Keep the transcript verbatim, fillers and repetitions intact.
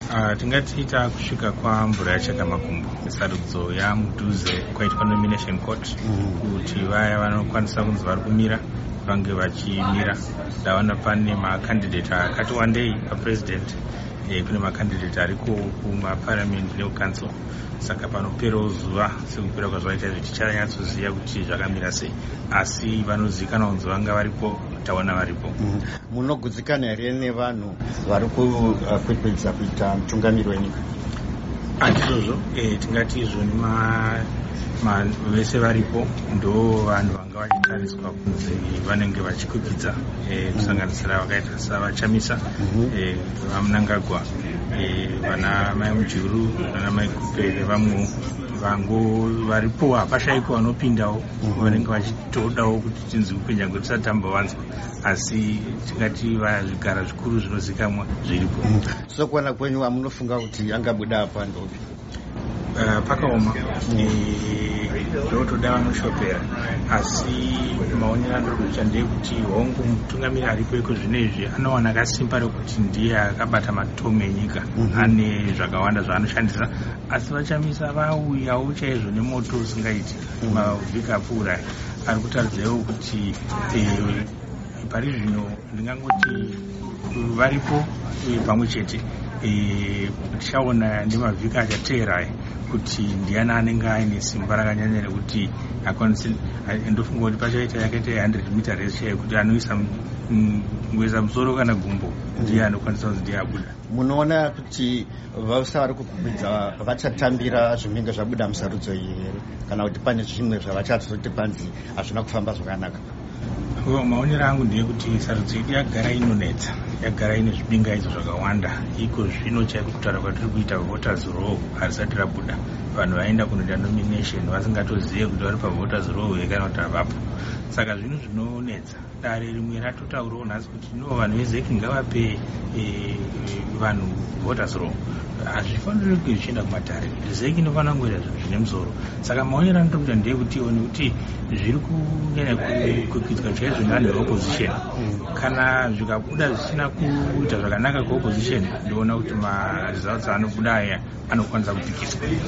Uh, tingatiita kusvika kwamvura yachakamakumbo sarudzo yamudhuze kwaitwa nomination court kuti vaya vanokwanisa kunzi vari kumira vange vachimira. Ndaona pane makandidate akati wandei papresident, e, kune makandidate ariko kumaparliament neucouncil, saka panoperawo zuva sekupera kwazuva chaizvo tichanyatsiziva kuti zvakamira sei, asi vanozivikanwa kunzi vanga varipo, taona varipo. Munogutsikana here nevanhu vari kukwikwidza kuita mutungamiri wenyika? Handizvozvo, e, tingati izvo vese varipo ndo vanhu vanga vachitariswa kunzi vanenge vachikwikidza, kusanganisira vakaita savachamisa, vamunangagwa, vana mai mujuru, vana mai kupe nevamwe vango varipo. Hapashayiko vanopindawo vanenge vachitodawo kuti tinzi upenyu kuti tisatambavanzwa, asi tingati vazvigara zvikuru zvinozikamwa zviripo. Sokuona kwenyu amunofunga kuti angabuda apa ndopi? Uh, pakaoma ndotoda vanoshopera, asi maonero andinokuita ndeyekuti hongu mutungamiri aripo iko zvino izvi anowana kasimba rekuti ndiye akabata matomo enyika, ane zvakawanda zvaanoshandisa, asi vachamisa vauyawo chaizvo nemoto usingaiti mavhiki apfuura. Ari kutaridzaiwo kuti pari zvino ndingangoti varipo pamwe chete. Tichaona nemavhiki achateera kuti ndiani anenge aine simba rakanyanya rekuti akwanise. Ndofunga kuti pachaita yakaita one hundred meter race chaiyo kuti anoisa ngweza musoro kana gumbo ndiye anokwanisa kuti ndiye abuda. Munoona kuti vausa vari kukwidza vachatambira zvinenge zvabuda musarudzo iyi here, kana kuti pane zvimwe zvavachatoti panzi hazvina kufamba zvakanaka? Maonero angu ndeyekuti sarudzo yedu yagara inonetsa, yagara ine zvibingaidzo zvakawanda. Iko zvino chaiko kutaura kwatiri kuita voters row harisati rabuda, vanhu vaenda kunoita nomination vasingatozive kuti vari pavoters row kana kuti havapo. Saka zvino zvinonetsa. Dare rimwe ratotaurawo nhasi kuti no vanhu vezeki ngavape vanhu voters row. Hazvifaniri kuti zvichienda kumatare, zeki inofanira kungoita zvinhu zvine musoro. Saka maonero anotokuita ndeyekuti one kuti zviri kunyanya kukuitika chaizvo nevanhu veopposition. Kana zvikabuda zvisina kuita zvakanaka kuopposition, ndoona kuti maresults anobuda aya anokwanisa kupikiswa.